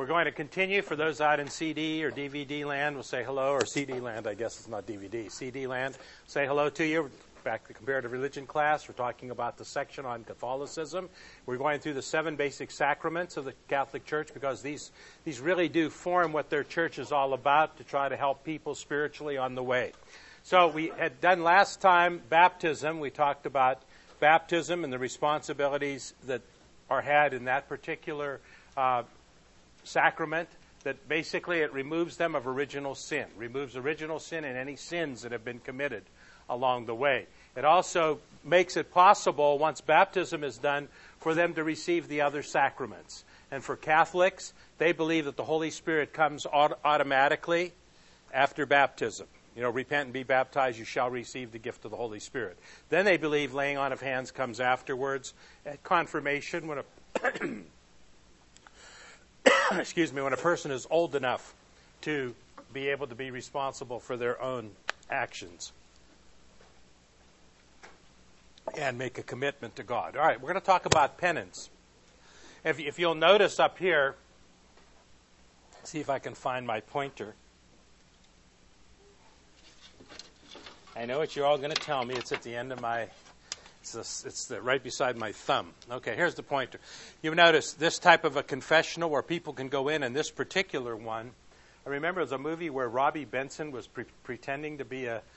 We're going to continue. For those out in CD or DVD land, we'll say hello, or CD land, I guess it's not DVD. CD land, say hello to you. Back to comparative religion class. We're talking about the section on Catholicism. We're going through the 7 basic sacraments of the Catholic Church because these really do form what their church is all about, to try to help people spiritually on the way. So we had done last time baptism. We talked about baptism and the responsibilities that are had in that particular sacrament, that basically it removes them of original sin, removes original sin and any sins that have been committed along the way. It also makes it possible, once baptism is done, for them to receive the other sacraments. And for Catholics, they believe that the Holy Spirit comes automatically after baptism. You know, repent and be baptized, you shall receive the gift of the Holy Spirit. Then they believe laying on of hands comes afterwards. At confirmation, when when a person is old enough to be able to be responsible for their own actions and make a commitment to God. All right, we're going to talk about penance. If you'll notice up here, see if I can find my pointer. I know what you're all going to tell me. It's at the end of my, it's right beside my thumb. Okay, here's the pointer. You've noticed this type of a confessional where people can go in, and this particular one, I remember there's a movie where Robbie Benson was pretending to be a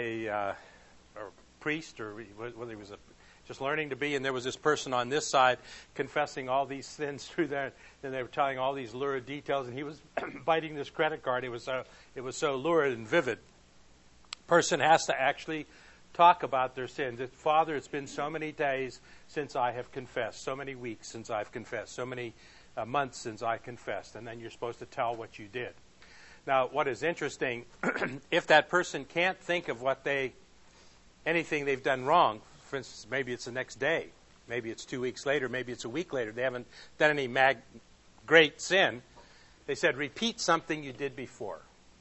priest, or whether he was just learning to be, and there was this person on this side confessing all these sins through there, and they were telling all these lurid details, and he was biting this credit card. It was so lurid and vivid. Person has to actually talk about their sins. Father, it's been so many days since I have confessed, so many weeks since I've confessed, so many months since I confessed, and then you're supposed to tell what you did. Now, what is interesting, if that person can't think of anything they've done wrong, for instance, maybe it's the next day, maybe it's 2 weeks later, maybe it's a week later, they haven't done any great sin, they said, repeat something you did before.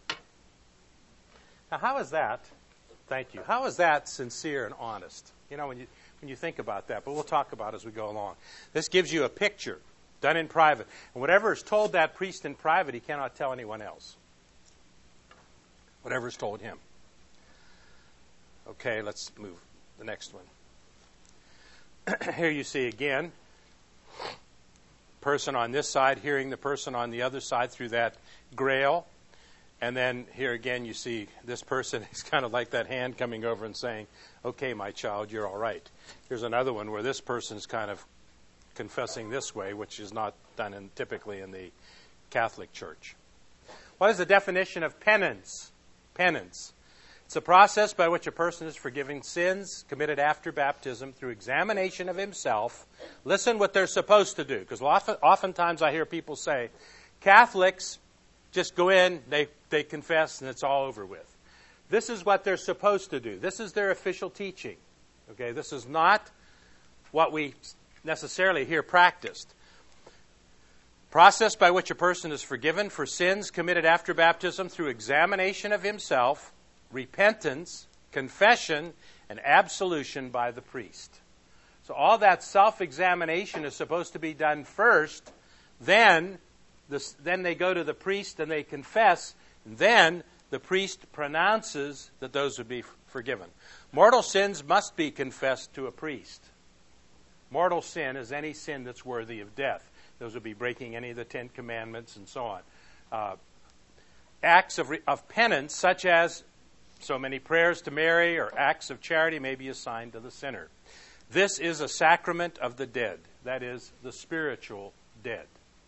Now, how is that? Thank you. How is that sincere and honest? You know, when you think about that, but we'll talk about it as we go along. This gives you a picture done in private. And whatever is told that priest in private, he cannot tell anyone else. Whatever is told him. Okay, let's move the next one. Here you see again, person on this side hearing the person on the other side through that grail. And then here again you see this person is kind of like that hand coming over and saying, okay, my child, you're all right. Here's another one where this person's kind of confessing this way, which is not done typically in the Catholic Church. What is the definition of penance? Penance. It's a process by which a person is forgiving sins committed after baptism through examination of himself. Listen what they're supposed to do, because oftentimes I hear people say, Catholics just go in, they confess, and it's all over with. This is what they're supposed to do. This is their official teaching. Okay, this is not what we necessarily hear practiced. Process by which a person is forgiven for sins committed after baptism through examination of himself, repentance, confession, and absolution by the priest. So all that self-examination is supposed to be done first, then they go to the priest and they confess, and then the priest pronounces that those would be forgiven. Mortal sins must be confessed to a priest. Mortal sin is any sin that's worthy of death. Those would be breaking any of the 10 Commandments and so on. Acts of penance, such as so many prayers to Mary or acts of charity, may be assigned to the sinner. This is a sacrament of the dead, that is, the spiritual dead.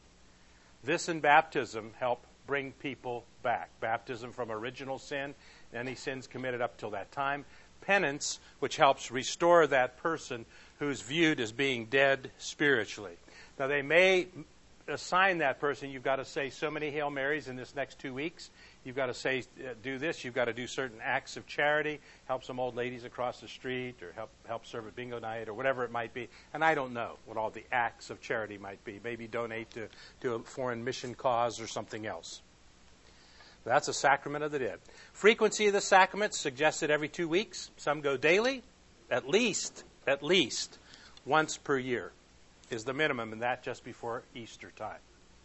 This and baptism help bring people back. Baptism from original sin, any sins committed up till that time. Penance, which helps restore that person who's viewed as being dead spiritually. Now, they may assign that person, you've got to say so many Hail Marys in this next 2 weeks. You've got to say, do this. You've got to do certain acts of charity, help some old ladies across the street, or help serve at bingo night, or whatever it might be. And I don't know what all the acts of charity might be. Maybe donate to a foreign mission cause or something else. That's a sacrament of the dead. Frequency of the sacraments suggested every 2 weeks. Some go daily. At least once per year is the minimum, and that just before Easter time.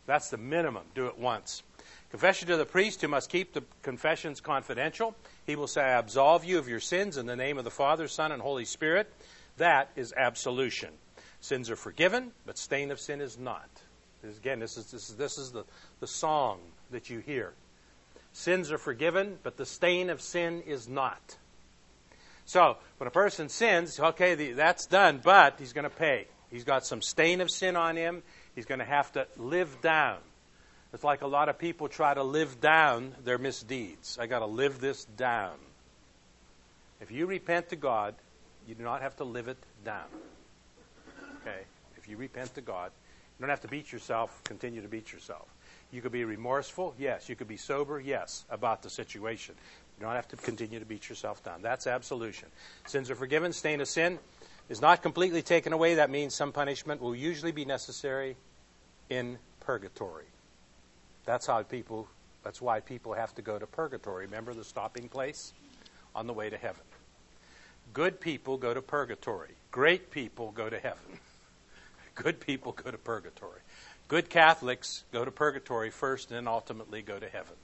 That's the minimum. Do it once. Confession to the priest, who must keep the confessions confidential. He will say, I absolve you of your sins in the name of the Father, Son, and Holy Spirit. That is absolution. Sins are forgiven, but stain of sin is not. Again, this is the song that you hear. Sins are forgiven, but the stain of sin is not. So, when a person sins, okay, that's done, but he's going to pay. He's got some stain of sin on him. He's going to have to live down. It's like a lot of people try to live down their misdeeds. I got to live this down. If you repent to God, you do not have to live it down. Okay? If you repent to God, you don't have to beat yourself, continue to beat yourself. You could be remorseful, yes. You could be sober, yes, about the situation. You don't have to continue to beat yourself down. That's absolution. Sins are forgiven. Stain of sin is not completely taken away. That means some punishment will usually be necessary in purgatory. That's why people have to go to purgatory. Remember the stopping place on the way to heaven. Good people go to purgatory. Great people go to heaven. Good people go to purgatory. Good Catholics go to purgatory first and then ultimately go to heaven.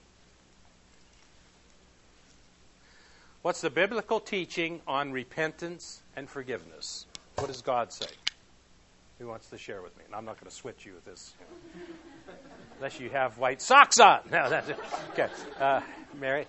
What's the biblical teaching on repentance and forgiveness? What does God say? Who wants to share with me? And I'm not going to switch you with this. Unless you have white socks on. No, that's it. Okay. Mary?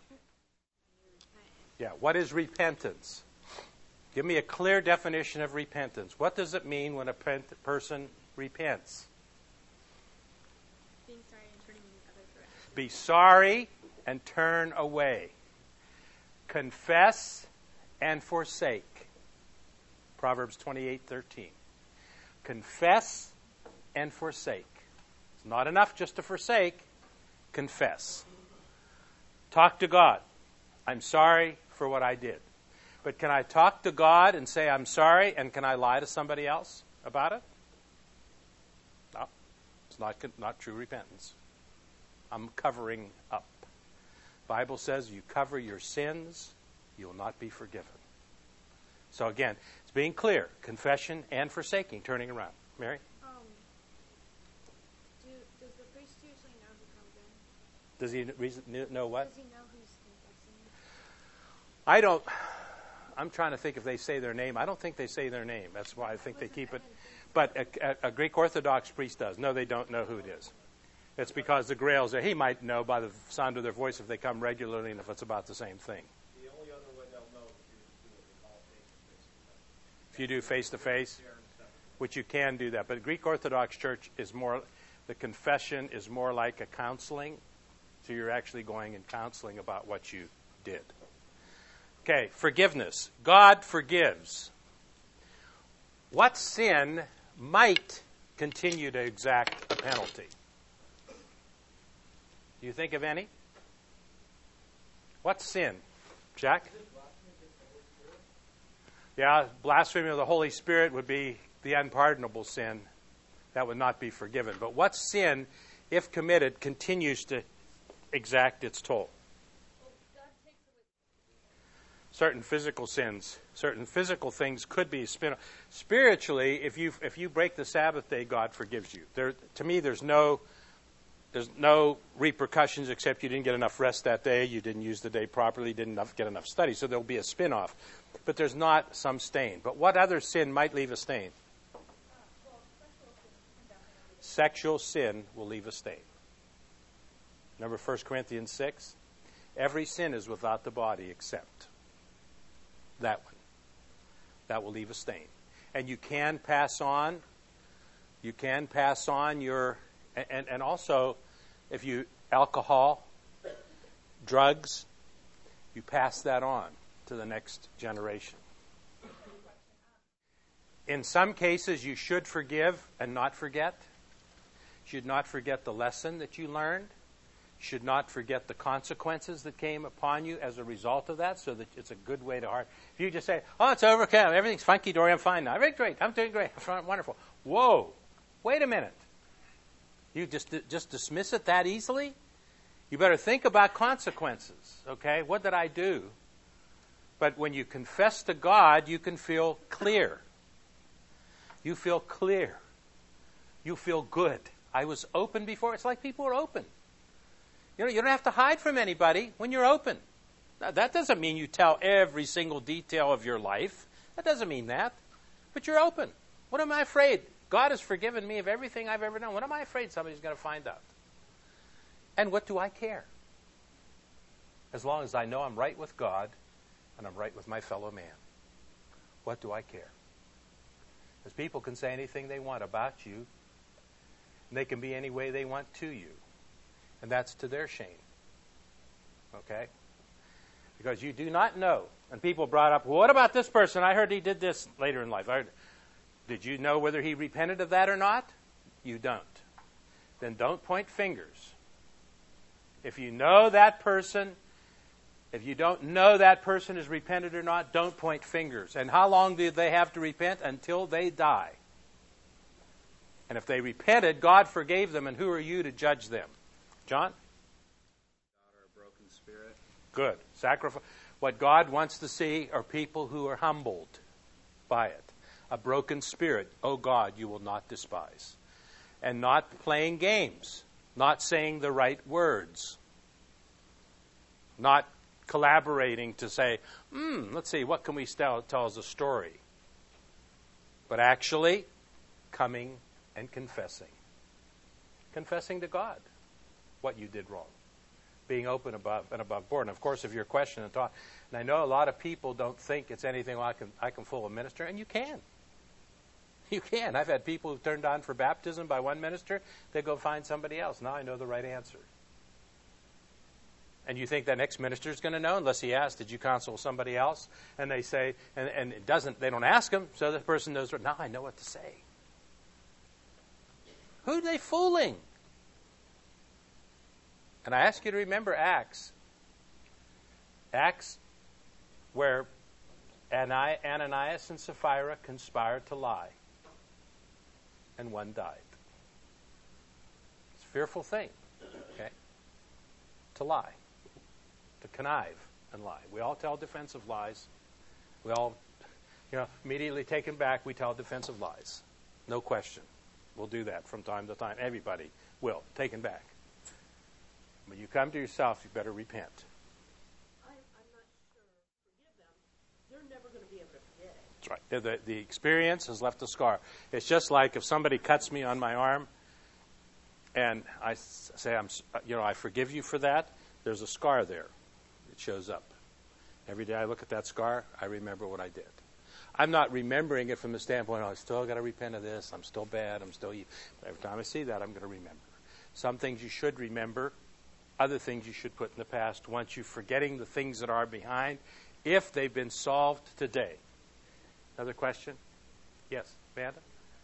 Yeah, what is repentance? Give me a clear definition of repentance. What does it mean when a person repents? Being sorry and turning in the other direction. Be sorry and turn away. Confess and forsake. Proverbs 28:13. Confess and forsake. It's not enough just to forsake. Confess. Talk to God. I'm sorry for what I did. But can I talk to God and say I'm sorry, and can I lie to somebody else about it? No. It's not true repentance. I'm covering up. Bible says you cover your sins, you will not be forgiven. So again, it's being clear. Confession and forsaking, turning around. Mary? Does the priest usually know who comes in? Does he know what? Does he know who's confessing? I'm trying to think if they say their name. I don't think they say their name. That's why I think they keep it. But a Greek Orthodox priest does. No, they don't know who it is. It's because the Grails, he might know by the sound of their voice if they come regularly and if it's about the same thing. The only other way they'll know is if you do what they call face-to-face. If you do face-to-face, which you can do that. But Greek Orthodox Church is more, the confession is more like a counseling. So you're actually going and counseling about what you did. Okay, forgiveness. God forgives. What sin might continue to exact a penalty? Do you think of any? What sin? Jack? Yeah, blasphemy of the Holy Spirit would be the unpardonable sin. That would not be forgiven. But what sin, if committed, continues to exact its toll? Certain physical sins, certain physical things could be spiritually. If you break the Sabbath day, God forgives you. To me, there's no repercussions except you didn't get enough rest that day, you didn't use the day properly, didn't get enough study. So there'll be a spin-off, but there's not some stain. But what other sin might leave a stain? Sexual sin will leave a stain. Remember 1 Corinthians 6? Every sin is without the body except that one. That will leave a stain. And you can pass on your, and also if you, alcohol, drugs, you pass that on to the next generation. In some cases, you should forgive and not forget. You should not forget the lesson that you learned. Should not forget the consequences that came upon you as a result of that, so that it's a good way to heart. If you just say, oh, it's over, okay, everything's funky dory, I'm fine now. Everything's great, I'm doing great, I'm wonderful. Whoa, wait a minute. You just dismiss it that easily? You better think about consequences, okay? What did I do? But when you confess to God, you can feel clear. You feel clear. You feel good. I was open before. It's like people are open. You don't have to hide from anybody when you're open. Now, that doesn't mean you tell every single detail of your life. That doesn't mean that. But you're open. What am I afraid? God has forgiven me of everything I've ever done. What am I afraid somebody's going to find out? And what do I care? As long as I know I'm right with God and I'm right with my fellow man. What do I care? Because people can say anything they want about you, and they can be any way they want to you. And that's to their shame. Okay? Because you do not know. And people brought up, well, what about this person? I heard he did this later in life. Did you know whether he repented of that or not? You don't. Then don't point fingers. If you know that person, if you don't know that person has repented or not, don't point fingers. And how long do they have to repent? Until they die. And if they repented, God forgave them, and who are you to judge them? John? A broken spirit. Good. Sacrifice. What God wants to see are people who are humbled by it. A broken spirit, oh God, you will not despise. And not playing games. Not saying the right words. Not collaborating to say, let's see, what can we tell as a story? But actually, coming and confessing. Confessing to God what you did wrong. Being open above and above board. And of course, if your question and thought, and I know a lot of people don't think it's anything I can fool a minister, and you can. You can. I've had people who turned on for baptism by one minister, they go find somebody else. Now I know the right answer. And you think that next minister is going to know unless he asks, did you counsel somebody else? And they say, and it doesn't, they don't ask him, so the person knows, now I know what to say. Who are they fooling? And I ask you to remember Acts. Acts where Ananias and Sapphira conspired to lie. And one died. It's a fearful thing, okay? To lie. To connive and lie. We all tell defensive lies. We all, immediately taken back, we tell defensive lies. No question. We'll do that from time to time. Everybody will. Taken back. When you come to yourself, you better repent. I'm not sure. Forgive them. They're never going to be able to forget it. That's right. The experience has left a scar. It's just like if somebody cuts me on my arm, and I say, I forgive you for that. There's a scar there. It shows up. Every day I look at that scar, I remember what I did. I'm not remembering it from the standpoint, I still got to repent of this. I'm still bad. I'm still evil. But every time I see that, I'm going to remember. Some things you should remember. Other things you should put in the past once you're forgetting the things that are behind, if they've been solved today. Another question? Yes, Amanda?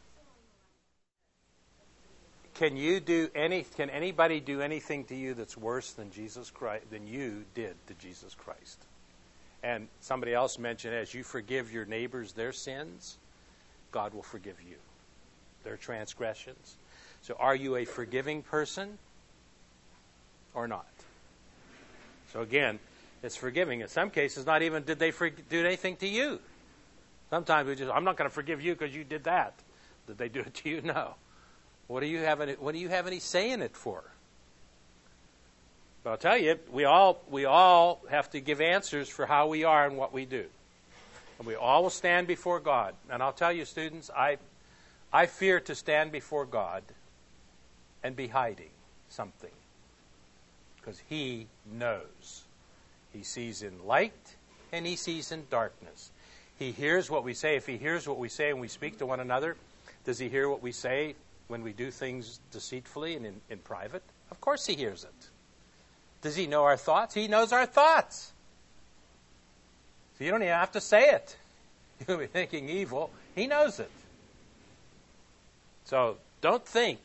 Can anybody do anything to you that's worse than Jesus Christ, than you did to Jesus Christ? And somebody else mentioned, as you forgive your neighbors their sins, God will forgive you their transgressions. So are you a forgiving person or not? So again, it's forgiving. In some cases, not even did they do anything to you. Sometimes we just, I'm not going to forgive you because you did that. Did they do it to you? No. What do you have any say in it for? But I'll tell you, we all have to give answers for how we are and what we do. And we all will stand before God. And I'll tell you, students, I fear to stand before God and be hiding something. Because He knows. He sees in light and He sees in darkness. He hears what we say. If He hears what we say and we speak to one another, does He hear what we say when we do things deceitfully and in private? Of course He hears it. Does He know our thoughts? He knows our thoughts. So you don't even have to say it. You'll be thinking evil. He knows it. So don't think,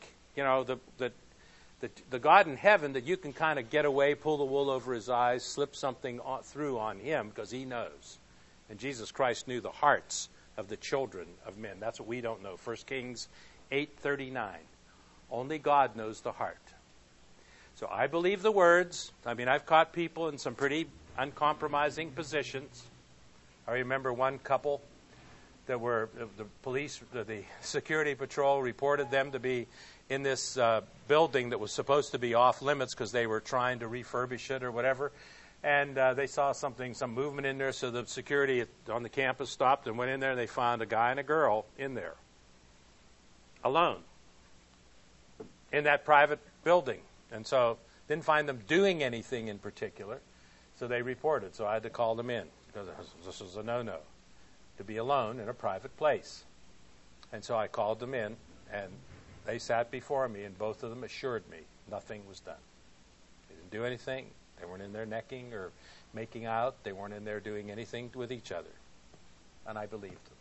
the God in heaven, that you can kind of get away, pull the wool over His eyes, slip something through on Him, because He knows. And Jesus Christ knew the hearts of the children of men. That's what we don't know. 1 Kings 8:39. Only God knows the heart. So I believe the words. I've caught people in some pretty uncompromising positions. I remember one couple that were the police, the security patrol reported them to be in this building that was supposed to be off limits because they were trying to refurbish it or whatever. And they saw some movement in there, so the security on the campus stopped and went in there, and they found a guy and a girl in there, alone, in that private building. And so didn't find them doing anything in particular, so they reported. So I had to call them in, because this was a no-no, to be alone in a private place. And so I called them in, and they sat before me, and both of them assured me nothing was done. They didn't do anything. They weren't in there necking or making out. They weren't in there doing anything with each other. And I believed them.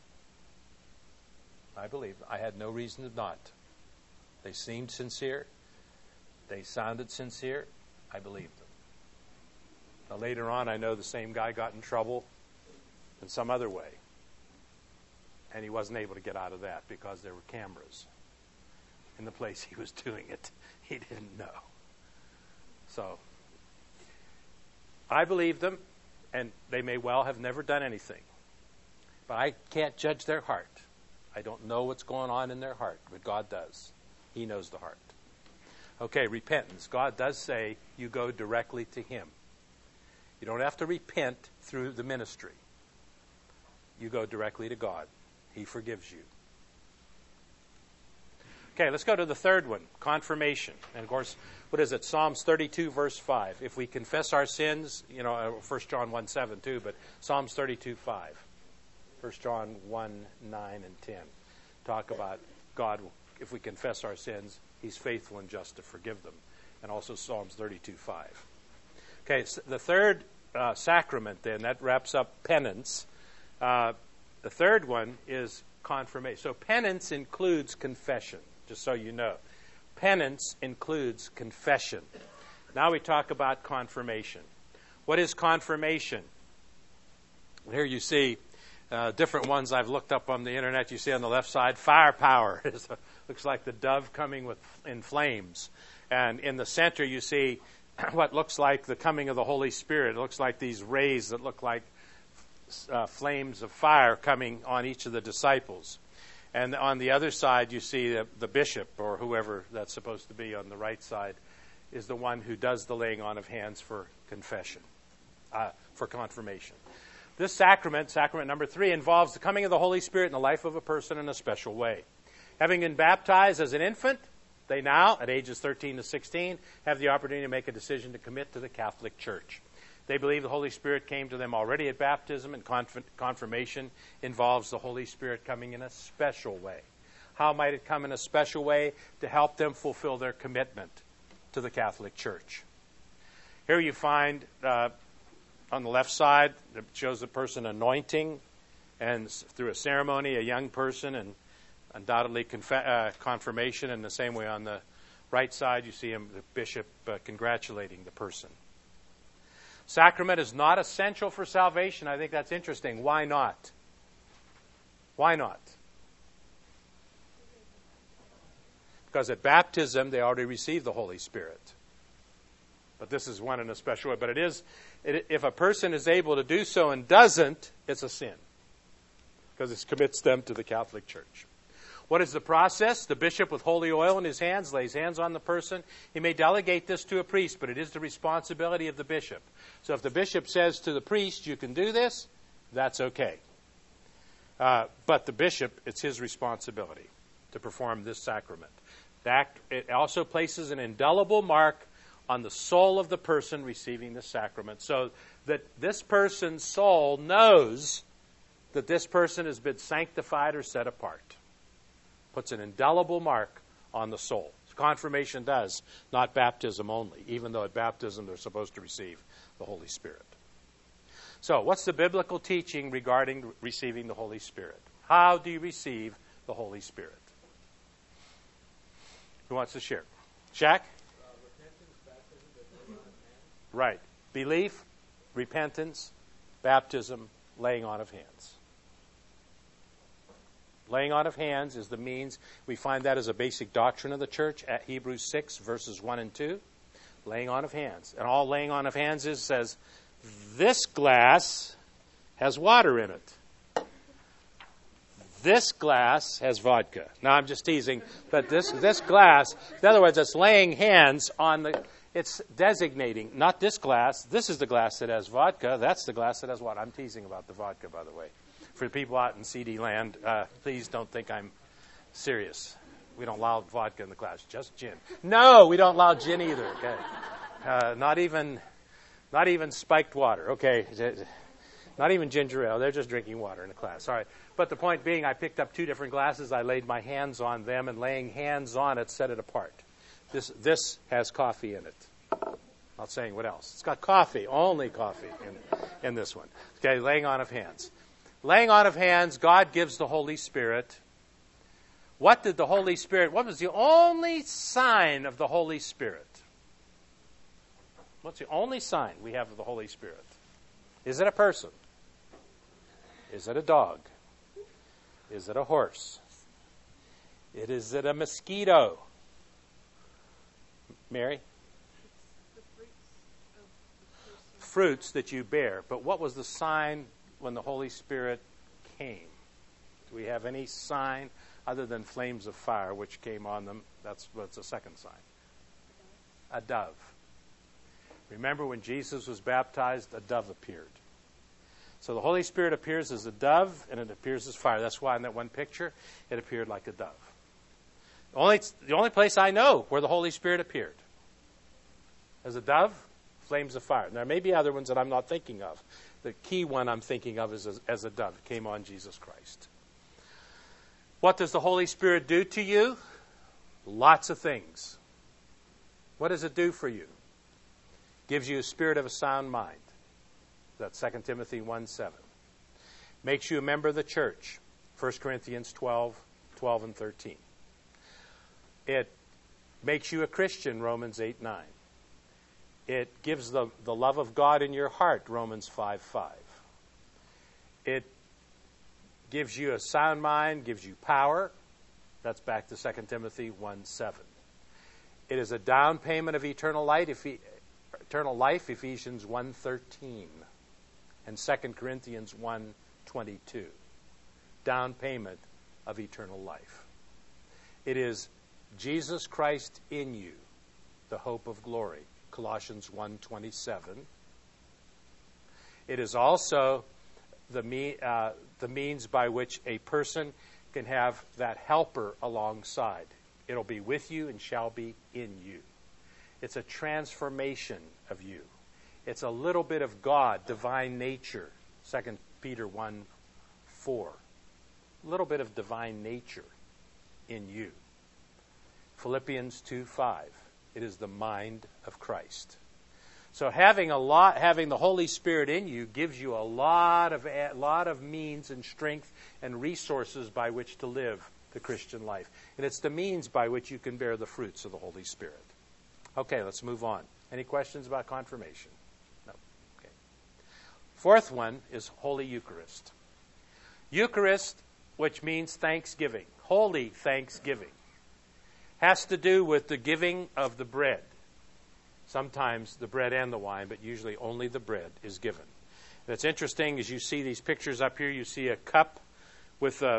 I believed them. I had no reason to not. They seemed sincere. They sounded sincere. I believed them. Now, later on, I know the same guy got in trouble in some other way. And he wasn't able to get out of that because there were cameras in the place he was doing it. He didn't know. So I believe them, and they may well have never done anything. But I can't judge their heart. I don't know what's going on in their heart, but God does. He knows the heart. Okay, repentance. God does say you go directly to Him. You don't have to repent through the ministry. You go directly to God. He forgives you. Okay, let's go to the third one, confirmation. And of course, what is it? Psalms 32, verse 5. If we confess our sins, 1 John 1:7 too, but Psalms 32, 5. 1 John 1, 9 and 10. Talk about God, if we confess our sins, He's faithful and just to forgive them. And also Psalms 32, 5. Okay, so the third sacrament then, that wraps up penance. The third one is confirmation. So penance includes confession, just so you know. Penance includes confession. Now we talk about confirmation. What is confirmation? Here you see different ones I've looked up on the internet. You see on the left side, firepower. Looks like the dove coming in flames. And in the center you see what looks like the coming of the Holy Spirit. It looks like these rays that look like flames of fire coming on each of the disciples. And on the other side, you see the bishop, or whoever that's supposed to be on the right side, is the one who does the laying on of hands for confession, for confirmation. This sacrament, sacrament number 3, involves the coming of the Holy Spirit in the life of a person in a special way. Having been baptized as an infant, they now, at ages 13 to 16, have the opportunity to make a decision to commit to the Catholic Church. They believe the Holy Spirit came to them already at baptism, and confirmation involves the Holy Spirit coming in a special way. How might it come in a special way? To help them fulfill their commitment to the Catholic Church. Here you find, on the left side, it shows the person anointing, and through a ceremony, a young person, and undoubtedly confirmation. In the same way on the right side, you see the bishop congratulating the person. Sacrament is not essential for salvation. I think that's interesting. Why not? Why not? Because at baptism, they already received the Holy Spirit. But this is one in a special way. But if a person is able to do so and doesn't, it's a sin. Because it commits them to the Catholic Church. What is the process? The bishop with holy oil in his hands lays hands on the person. He may delegate this to a priest, but it is the responsibility of the bishop. So if the bishop says to the priest, you can do this, that's okay. But the bishop, it's his responsibility to perform this sacrament. It also places an indelible mark on the soul of the person receiving the sacrament, so that this person's soul knows that this person has been sanctified or set apart. Puts an indelible mark on the soul. Confirmation does, not baptism only, even though at baptism they're supposed to receive the Holy Spirit. So, what's the biblical teaching regarding receiving the Holy Spirit? How do you receive the Holy Spirit? Who wants to share? Shaq? Repentance, baptism, and laying on of hands. Right. Belief, repentance, baptism, laying on of hands. Laying on of hands is the means. We find that as a basic doctrine of the church at Hebrews 6, verses 1 and 2. Laying on of hands. And all laying on of hands says, this glass has water in it. this glass has vodka. Now, I'm just teasing, but this glass, in other words, it's laying hands on the, it's designating, not this glass. This is the glass that has vodka. That's the glass that has what? I'm teasing about the vodka, by the way. For people out in CD land, please don't think I'm serious. We don't allow vodka in the class, just gin. No, we don't allow gin either. Okay, not even spiked water. Okay, not even ginger ale. They're just drinking water in the class. All right, but the point being, I picked up 2 different glasses. I laid my hands on them, and laying hands on it set it apart. This has coffee in it. Not saying what else. It's got coffee, only coffee in this one. Okay, laying on of hands. Laying on of hands, God gives the Holy Spirit. What did the Holy Spirit, what was the only sign of the Holy Spirit? What's the only sign we have of the Holy Spirit? Is it a person? Is it a dog? Is it a horse? Is it a mosquito? Mary? The fruits of the person. Fruits that you bear. But what was the sign when the Holy Spirit came? Do we have any sign other than flames of fire which came on them? That's what's the second sign. A dove. Remember when Jesus was baptized, a dove appeared. So the Holy Spirit appears as a dove, and it appears as fire. That's why in that one picture, it appeared like a dove. The only place I know where the Holy Spirit appeared. As a dove, flames of fire. There may be other ones that I'm not thinking of. The key one I'm thinking of is as a dove. It came on Jesus Christ. What does the Holy Spirit do to you? Lots of things. What does it do for you? Gives you a spirit of a sound mind. That's 2 Timothy 1:7. Makes you a member of the church. 1 Corinthians 12 and 13. It makes you a Christian, Romans 8:9. It gives the love of God in your heart, Romans 5:5. It gives you a sound mind, gives you power. That's back to 2 Timothy 1:7. It is a down payment of eternal life, Ephesians 1:13. And 2 Corinthians 1:22. Down payment of eternal life. It is Jesus Christ in you, the hope of glory, Colossians 1:27. It is also the means by which a person can have that helper alongside. It'll be with you and shall be in you. It's a transformation of you. It's a little bit of God, divine nature, 2 Peter 1:4. A little bit of divine nature in you. Philippians 2:5. It is the mind of Christ. So having the Holy Spirit in you gives you a lot of means and strength and resources by which to live the Christian life. And it's the means by which you can bear the fruits of the Holy Spirit. Okay, let's move on. Any questions about confirmation? No. Okay. Fourth one is Holy Eucharist. Eucharist, which means thanksgiving, holy thanksgiving, has to do with the giving of the bread. Sometimes the bread and the wine, but usually only the bread is given. And it's interesting as you see these pictures up here. You see a cup with a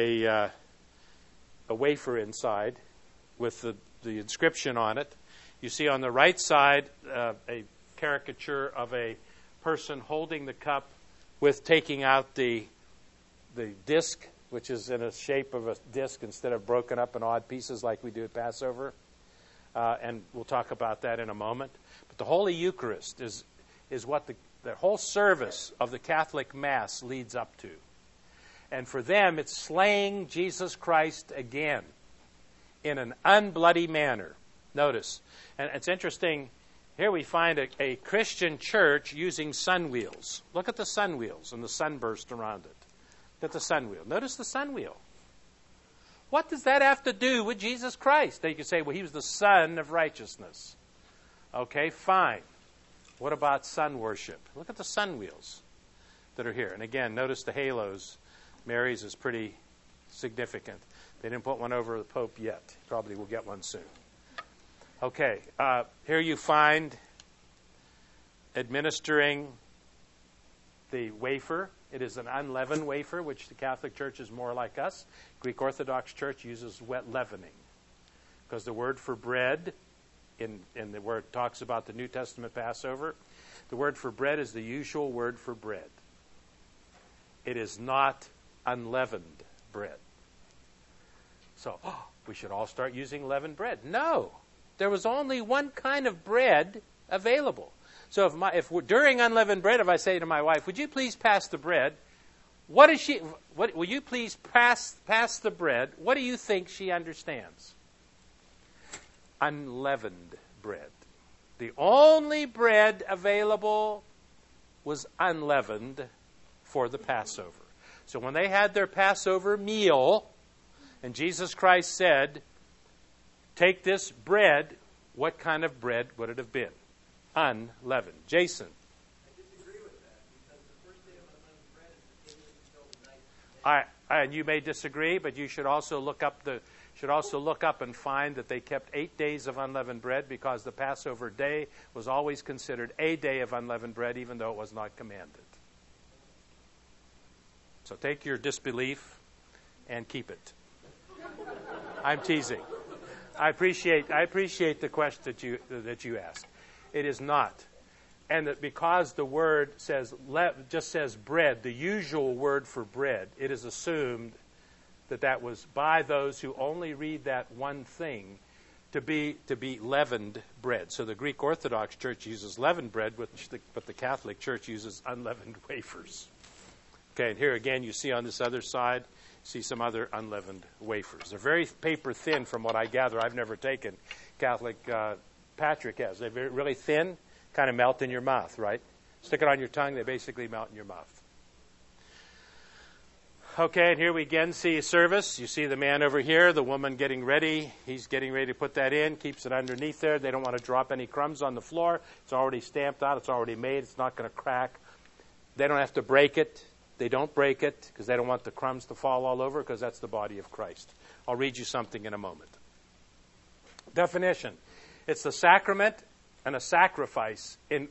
wafer inside with the inscription on it. You see on the right side a caricature of a person holding the cup with taking out the disc, which is in a shape of a disc instead of broken up in odd pieces like we do at Passover. And we'll talk about that in a moment. But the Holy Eucharist is what the whole service of the Catholic Mass leads up to. And for them, it's slaying Jesus Christ again in an unbloody manner. Notice. And it's interesting, here we find a Christian church using sun wheels. Look at the sun wheels and the sunburst around it. Look at the sun wheel. Notice the sun wheel. What does that have to do with Jesus Christ? They could say, well, he was the Son of righteousness. Okay, fine. What about sun worship? Look at the sun wheels that are here. And again, notice the halos. Mary's is pretty significant. They didn't put one over the Pope yet. Probably will get one soon. Okay, here you find administering the wafer It is an unleavened wafer, which the Catholic Church is more like us. Greek Orthodox Church uses wet leavening, because the word for bread, in the word talks about the New Testament Passover, the word for bread is the usual word for bread. It is not unleavened bread. So, we should all start using leavened bread. No. There was only one kind of bread available. So during unleavened bread, if I say to my wife, would you please pass the bread? Will you please pass the bread? What do you think she understands? Unleavened bread. The only bread available was unleavened for the Passover. So when they had their Passover meal, and Jesus Christ said, take this bread, what kind of bread would it have been? Unleavened. Jason. I disagree with that, because the first day of unleavened bread is the day until the night. And you may disagree, but you should also look up and find that they kept 8 days of unleavened bread, because the Passover day was always considered a day of unleavened bread, even though it was not commanded. So take your disbelief and keep it. I'm teasing. I appreciate the question that you asked. It is not. And that because the word just says bread, the usual word for bread, it is assumed that was by those who only read that one thing to be leavened bread. So the Greek Orthodox Church uses leavened bread, but the Catholic Church uses unleavened wafers. Okay, and here again you see on this other side, see some other unleavened wafers. They're very paper thin from what I gather. I've never taken Catholic. Patrick has. They're really thin, kind of melt in your mouth, right? Stick it on your tongue, they basically melt in your mouth. Okay, and here we again see a service. You see the man over here, the woman getting ready. He's getting ready to put that in, keeps it underneath there. They don't want to drop any crumbs on the floor. It's already stamped out. It's already made. It's not going to crack. They don't have to break it. They don't break it because they don't want the crumbs to fall all over, because that's the body of Christ. I'll read you something in a moment. Definition. It's the sacrament and a sacrifice, in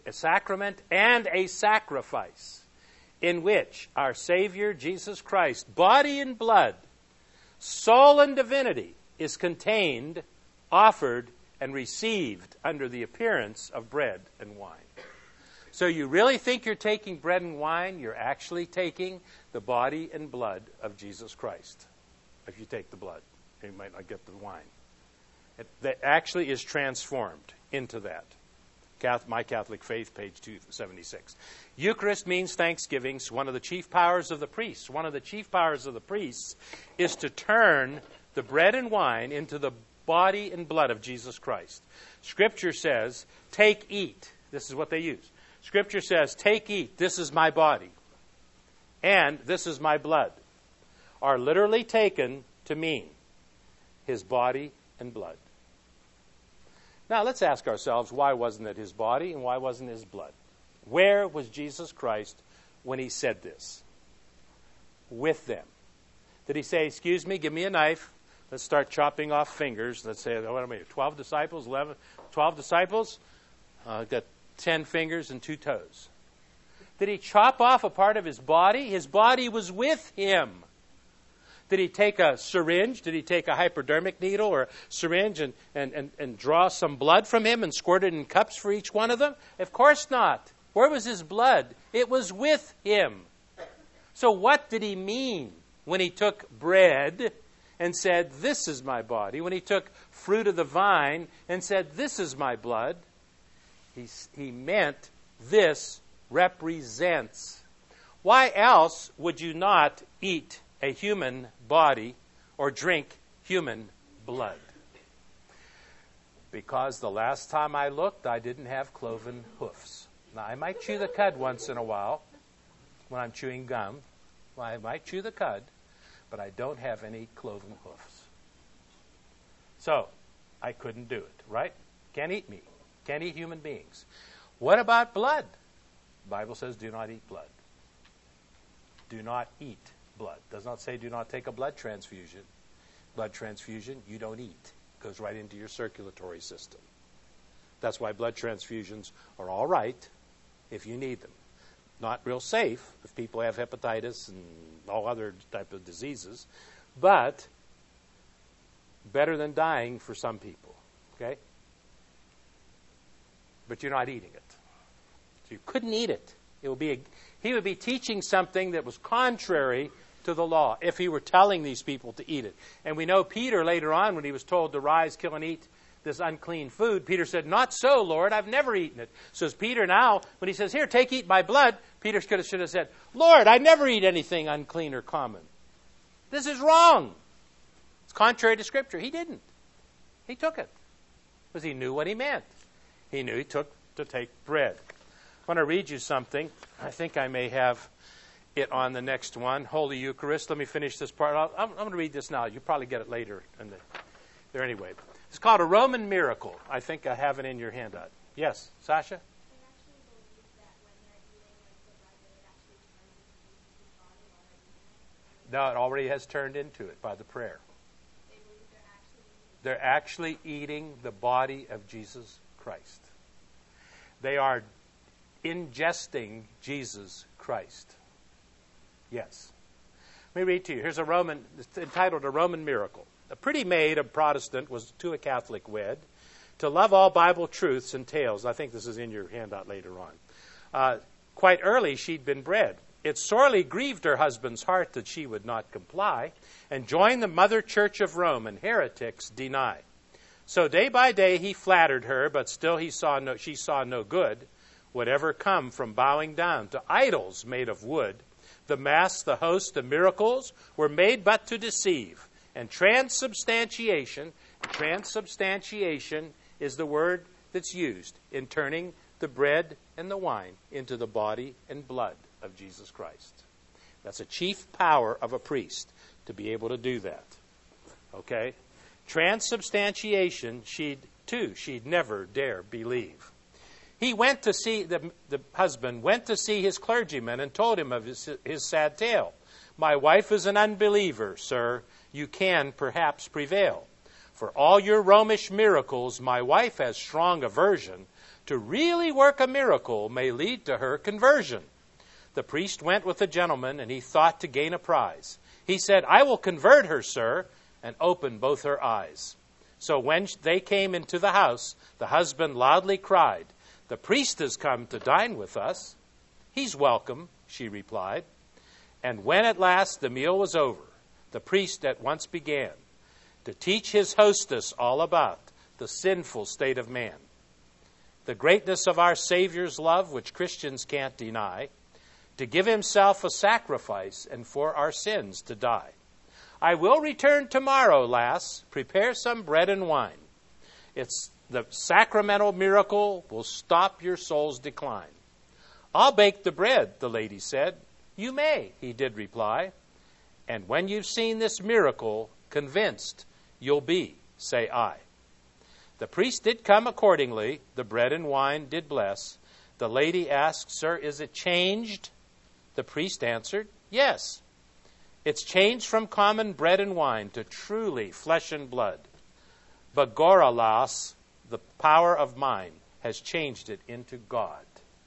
which our Savior Jesus Christ, body and blood, soul and divinity, is contained, offered, and received under the appearance of bread and wine. So you really think you're taking bread and wine? You're actually taking the body and blood of Jesus Christ. If you take the blood, you might not get the wine. That actually is transformed into that. My Catholic Faith, page 276. Eucharist means thanksgiving. It's one of the chief powers of the priests. One of the chief powers of the priests is to turn the bread and wine into the body and blood of Jesus Christ. Scripture says, take, eat. This is what they use. Scripture says, take, eat. This is my body. And this is my blood. Are literally taken to mean his body and blood. Now, let's ask ourselves, why wasn't it his body and why wasn't it his blood? Where was Jesus Christ when he said this? With them. Did he say, excuse me, give me a knife, let's start chopping off fingers. Let's say, what am I, 12 disciples, 11, 12 disciples? Got 10 fingers and 2 toes. Did he chop off a part of his body? His body was with him. Did he take a syringe? Did he take a hypodermic needle or a syringe and draw some blood from him and squirt it in cups for each one of them? Of course not. Where was his blood? It was with him. So what did he mean when he took bread and said, this is my body? When he took fruit of the vine and said, this is my blood? He meant this represents. Why else would you not eat a human body or drink human blood? Because the last time I looked, I didn't have cloven hoofs. Now, I might chew the cud once in a while when I'm chewing gum. Well, I might chew the cud, but I don't have any cloven hoofs. So, I couldn't do it, right? Can't eat meat. Can't eat human beings. What about blood? The Bible says do not eat blood. Do not eat blood. Does not say do not take a blood transfusion. Blood transfusion, you don't eat. It goes right into your circulatory system. That's why blood transfusions are all right if you need them. not real safe if people have hepatitis and all other type of diseases, but better than dying for some people, okay? But you're not eating it. So you couldn't eat it. He would be teaching something that was contrary to the law if he were telling these people to eat it. And we know Peter later on, when he was told to rise, kill, and eat this unclean food, Peter said, "Not so, Lord, I've never eaten it." So as Peter now, when he says, "Here, take, eat my blood," Peter should have said, "Lord, I never eat anything unclean or common. This is wrong. It's contrary to Scripture." He didn't. He took it because he knew what he meant. He knew he took to take bread. I want to read you something. I think I may have it on the next one. Holy Eucharist. Let me finish this part. I'm going to read this now. You'll probably get it later. There anyway. It's called a Roman miracle. I think I have it in your handout. Yes, Sasha? No, it already has turned into it by the prayer. They're actually eating the body of Jesus Christ. They are ingesting Jesus Christ. Yes. Let me read to you. Here's it's entitled A Roman Miracle. A pretty maid, a Protestant, was to a Catholic wed. To love all Bible truths and tales. I think this is in your handout later on. Quite early she'd been bred. It sorely grieved her husband's heart that she would not comply and join the Mother Church of Rome, and heretics deny. So day by day he flattered her, but still she saw no good, whatever come from bowing down to idols made of wood. The Mass, the host, the miracles were made but to deceive. And transubstantiation is the word that's used in turning the bread and the wine into the body and blood of Jesus Christ. That's a chief power of a priest, to be able to do that. Okay? Transubstantiation, she'd never dare believe. He went to see, the husband went to see his clergyman and told him of his sad tale. "My wife is an unbeliever, sir. You can perhaps prevail. For all your Romish miracles, my wife has strong aversion. To really work a miracle may lead to her conversion." The priest went with the gentleman, and he thought to gain a prize. He said, "I will convert her, sir," and open both her eyes. So when they came into the house, the husband loudly cried, "The priest has come to dine with us." "He's welcome," she replied. And when at last the meal was over, the priest at once began to teach his hostess all about the sinful state of man, the greatness of our Savior's love, which Christians can't deny, to give himself a sacrifice and for our sins to die. "I will return tomorrow, lass. Prepare some bread and wine. It's the sacramental miracle will stop your soul's decline." "I'll bake the bread," the lady said. "You may," he did reply. "And when you've seen this miracle, convinced you'll be, say I." The priest did come accordingly. The bread and wine did bless. The lady asked, "Sir, is it changed?" The priest answered, "Yes. It's changed from common bread and wine to truly flesh and blood. But Goralas, the power of mind, has changed it into God."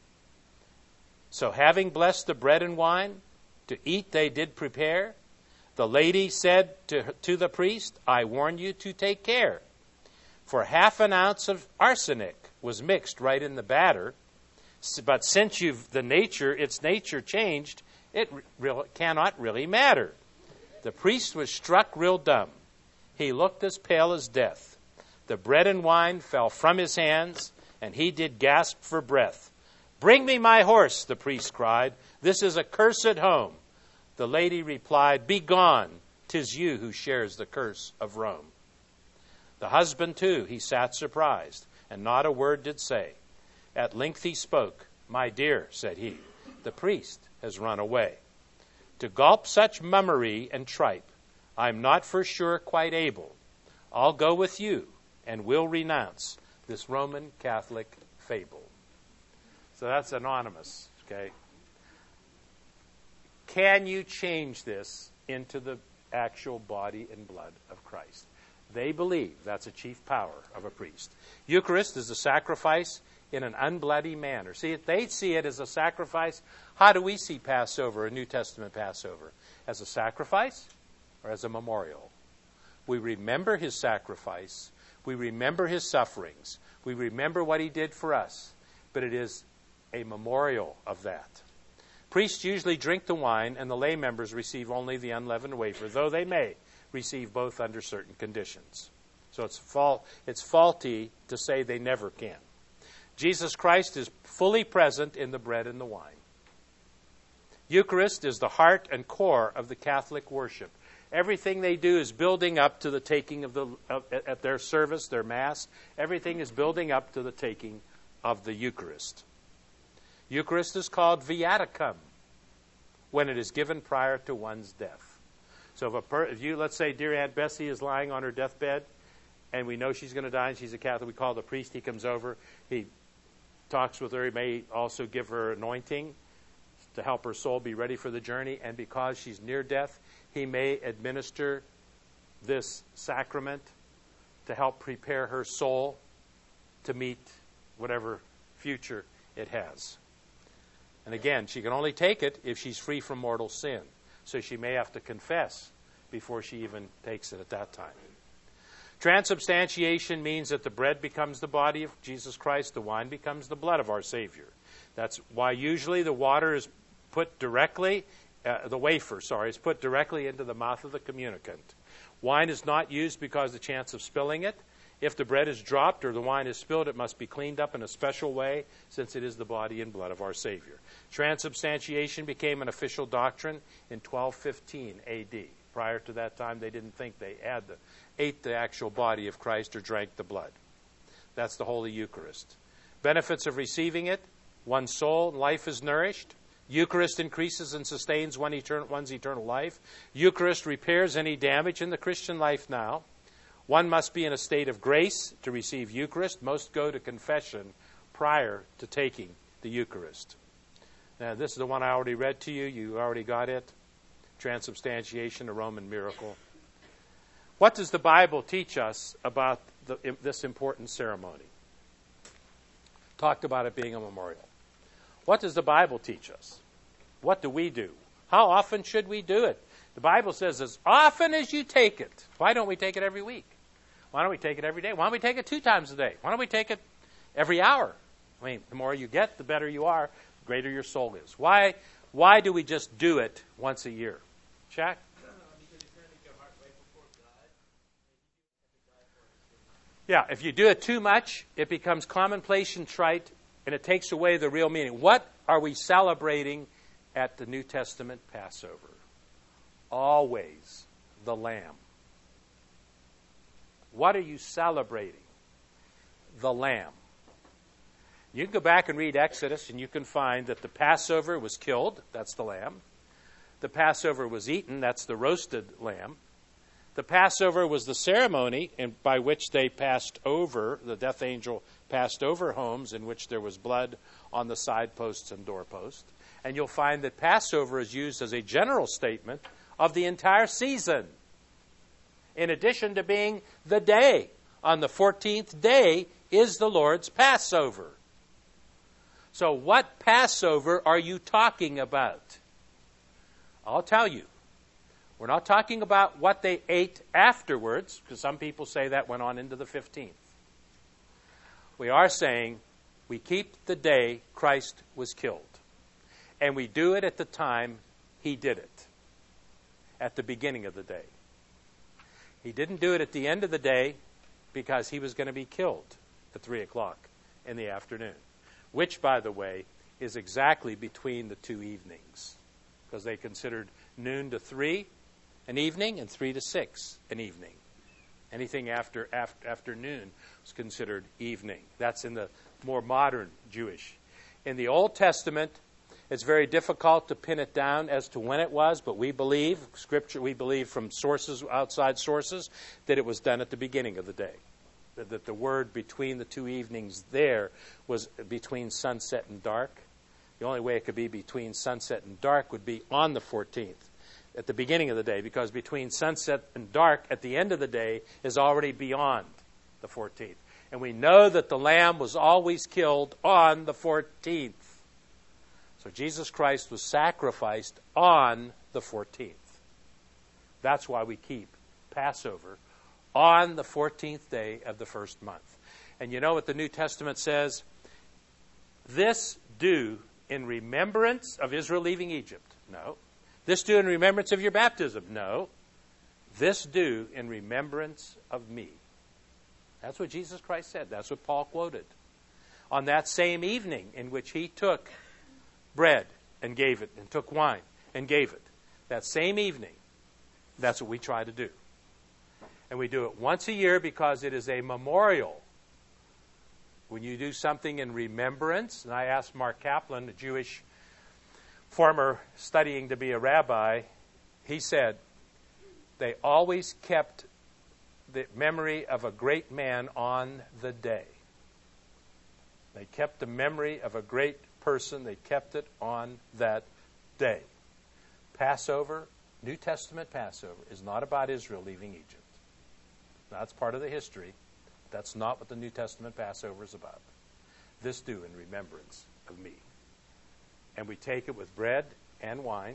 So having blessed the bread and wine, to eat they did prepare. The lady said to the priest, "I warn you to take care. For half an ounce of arsenic was mixed right in the batter. But since its nature changed, it cannot really matter." The priest was struck real dumb. He looked as pale as death. The bread and wine fell from his hands, and he did gasp for breath. "Bring me my horse," the priest cried. "This is a cursed home." The lady replied, "Begone, 'tis you who shares the curse of Rome." The husband, too, he sat surprised, and not a word did say. At length he spoke. "My dear," said he, "the priest has run away. To gulp such mummery and tripe, I'm not for sure quite able. I'll go with you, and will renounce this Roman Catholic fable." So that's anonymous, okay? Can you change this into the actual body and blood of Christ? They believe that's a chief power of a priest. Eucharist is a sacrifice in an unbloody manner. See, they see it as a sacrifice. How do we see Passover, a New Testament Passover? As a sacrifice or as a memorial? We remember his sacrifice. We remember his sufferings. We remember what he did for us. But it is a memorial of that. Priests usually drink the wine, and the lay members receive only the unleavened wafer, though they may receive both under certain conditions. So it's faulty to say they never can. Jesus Christ is fully present in the bread and the wine. Eucharist is the heart and core of the Catholic worship. Everything they do is building up to the taking at their service, their Mass. Everything is building up to the taking of the Eucharist. Eucharist is called viaticum when it is given prior to one's death. So if you, let's say, dear Aunt Bessie is lying on her deathbed, and we know she's going to die, and she's a Catholic, we call the priest. He comes over, he talks with her. He may also give her anointing to help her soul be ready for the journey. And because she's near death, he may administer this sacrament to help prepare her soul to meet whatever future it has. And again, she can only take it if she's free from mortal sin. So she may have to confess before she even takes it at that time. Transubstantiation means that the bread becomes the body of Jesus Christ, the wine becomes the blood of our Savior. That's why usually the water is put directly, the wafer is put directly into the mouth of the communicant. Wine is not used because of the chance of spilling it. If the bread is dropped or the wine is spilled, it must be cleaned up in a special way, since it is the body and blood of our Savior. Transubstantiation became an official doctrine in 1215 A.D. Prior to that time, they didn't think they ate the actual body of Christ or drank the blood. That's the Holy Eucharist. Benefits of receiving it: one's soul and life is nourished. Eucharist increases and sustains one's eternal life. Eucharist repairs any damage in the Christian life now. One must be in a state of grace to receive Eucharist. Most go to confession prior to taking the Eucharist. Now, this is the one I already read to you. You already got it. Transubstantiation, a Roman miracle. What does the Bible teach us about this important ceremony? Talked about it being a memorial. What does the Bible teach us? What do we do? How often should we do it? The Bible says as often as you take it. Why don't we take it every week? Why don't we take it every day? Why don't we take it 2 times a day? Why don't we take it every hour? I mean, the more you get, the better you are, the greater your soul is. Why do we just do it once a year? Shaq? Yeah, if you do it too much, it becomes commonplace and trite, and it takes away the real meaning. What are we celebrating at the New Testament Passover? Always the Lamb. What are you celebrating? The Lamb. You can go back and read Exodus, and you can find that the Passover was killed. That's the lamb. The Passover was eaten. That's the roasted lamb. The Passover was the ceremony by which they passed over, the death angel passed over homes in which there was blood on the side posts and doorposts. And you'll find that Passover is used as a general statement of the entire season, in addition to being the day. On the 14th day is the Lord's Passover. So what Passover are you talking about? I'll tell you. We're not talking about what they ate afterwards, because some people say that went on into the 15th. We are saying we keep the day Christ was killed. And we do it at the time he did it, at the beginning of the day. He didn't do it at the end of the day because he was going to be killed at 3 o'clock in the afternoon, which, by the way, is exactly between the 2 evenings, because they considered noon to 3 an evening and 3 to 6 an evening. Anything after noon was considered evening. That's in the more modern Jewish. In the Old Testament, it's very difficult to pin it down as to when it was, but we believe, Scripture, we believe from sources, outside sources, that it was done at the beginning of the day. That the word between the 2 evenings there was between sunset and dark. The only way it could be between sunset and dark would be on the 14th, at the beginning of the day, because between sunset and dark at the end of the day is already beyond the 14th. And we know that the lamb was always killed on the 14th. So Jesus Christ was sacrificed on the 14th. That's why we keep Passover on the 14th day of the first month. And you know what the New Testament says? This do in remembrance of Israel leaving Egypt. No. This do in remembrance of your baptism. No. This do in remembrance of me. That's what Jesus Christ said. That's what Paul quoted. On that same evening in which he took bread and gave it, and took wine and gave it, that same evening, that's what we try to do. And we do it once a year because it is a memorial. When you do something in remembrance, and I asked Mark Kaplan, a Jewish former studying to be a rabbi, he said they always kept the memory of a great man on the day. They kept the memory of a great person. They kept it on that day. Passover, New Testament Passover, is not about Israel leaving Egypt. That's part of the history. That's not what the New Testament Passover is about. This do in remembrance of me. And we take it with bread and wine,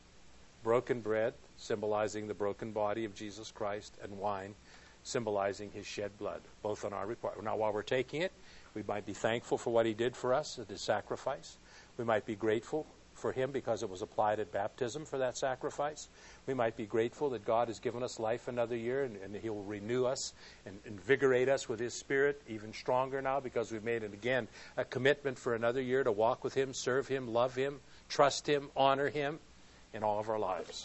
broken bread symbolizing the broken body of Jesus Christ, and wine symbolizing his shed blood, both on our requirement. Now, while we're taking it, we might be thankful for what he did for us at his sacrifice. We might be grateful for him because it was applied at baptism for that sacrifice. We might be grateful that God has given us life another year, and he will renew us and invigorate us with his Spirit even stronger now because we've made it again a commitment for another year to walk with him, serve him, love him, trust him, honor him in all of our lives.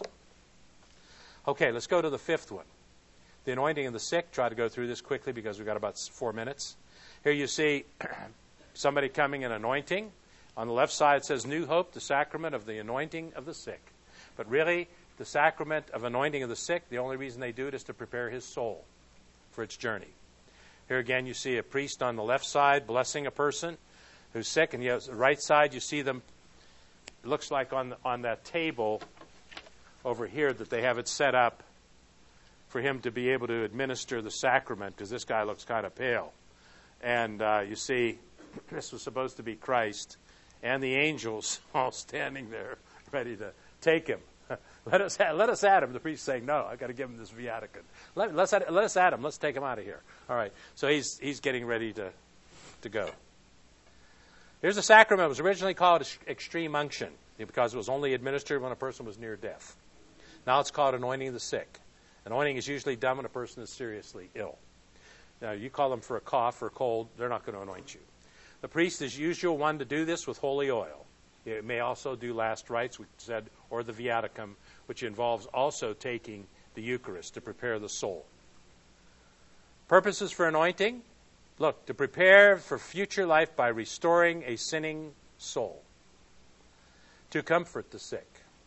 Okay, let's go to the fifth one. The anointing of the sick. Try to go through this quickly because we've got about 4 minutes. Here you see somebody coming and anointing. On the left side it says New Hope, the sacrament of the anointing of the sick. But really, the sacrament of anointing of the sick, the only reason they do it is to prepare his soul for its journey. Here again you see a priest on the left side blessing a person who's sick, and on the right side you see them, it looks like on that table over here that they have it set up for him to be able to administer the sacrament, because this guy looks kind of pale. And you see, this was supposed to be Christ and the angels all standing there ready to take him. Let us at him. The priest saying, no, I've got to give him this viaticum. Let us at him. Let's take him out of here. All right. So he's getting ready to go. Here's a sacrament. It was originally called extreme unction because it was only administered when a person was near death. Now it's called anointing of the sick. Anointing is usually done when a person is seriously ill. Now, you call them for a cough or a cold, they're not going to anoint you. The priest is usual one to do this with holy oil. It may also do last rites, we said, or the viaticum, which involves also taking the Eucharist to prepare the soul. Purposes for anointing? Look, to prepare for future life by restoring a sinning soul. To comfort the sick.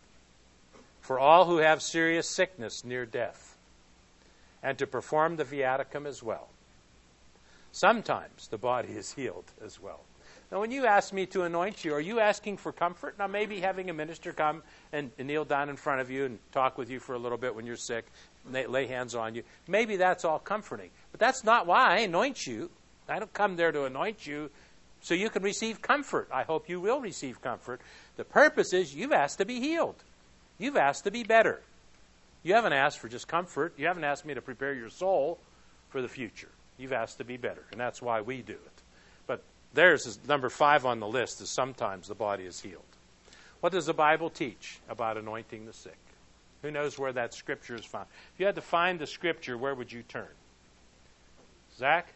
For all who have serious sickness near death, and to perform the viaticum as well. Sometimes the body is healed as well. Now, when you ask me to anoint you, are you asking for comfort? Now, maybe having a minister come and kneel down in front of you and talk with you for a little bit when you're sick, lay hands on you. Maybe that's all comforting. But that's not why I anoint you. I don't come there to anoint you so you can receive comfort. I hope you will receive comfort. The purpose is you've asked to be healed. You've asked to be better. You haven't asked for just comfort. You haven't asked me to prepare your soul for the future. You've asked to be better, and that's why we do it. But theirs is number 5 on the list, is sometimes the body is healed. What does the Bible teach about anointing the sick? Who knows where that scripture is found? If you had to find the scripture, where would you turn? Zach?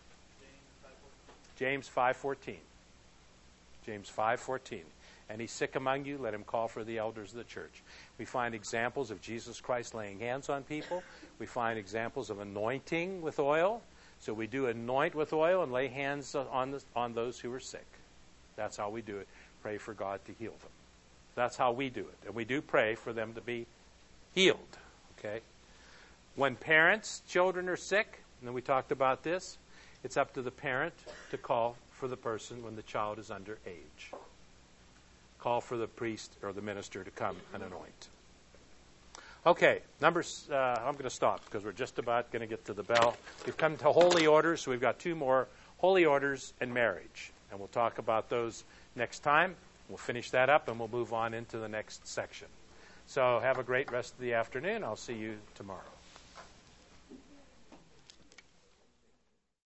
James 5:14. James 5:14. Any sick among you, let him call for the elders of the church. We find examples of Jesus Christ laying hands on people. We find examples of anointing with oil. So we do anoint with oil and lay hands on those who are sick. That's how we do it. Pray for God to heal them. That's how we do it. And we do pray for them to be healed. Okay? When parents, children are sick, and then we talked about this, it's up to the parent to call for the person when the child is under age. Call for the priest or the minister to come and anoint. Okay, I'm going to stop because we're just about going to get to the bell. We've come to holy orders, so we've got two more, holy orders and marriage. And we'll talk about those next time. We'll finish that up and we'll move on into the next section. So have a great rest of the afternoon. I'll see you tomorrow.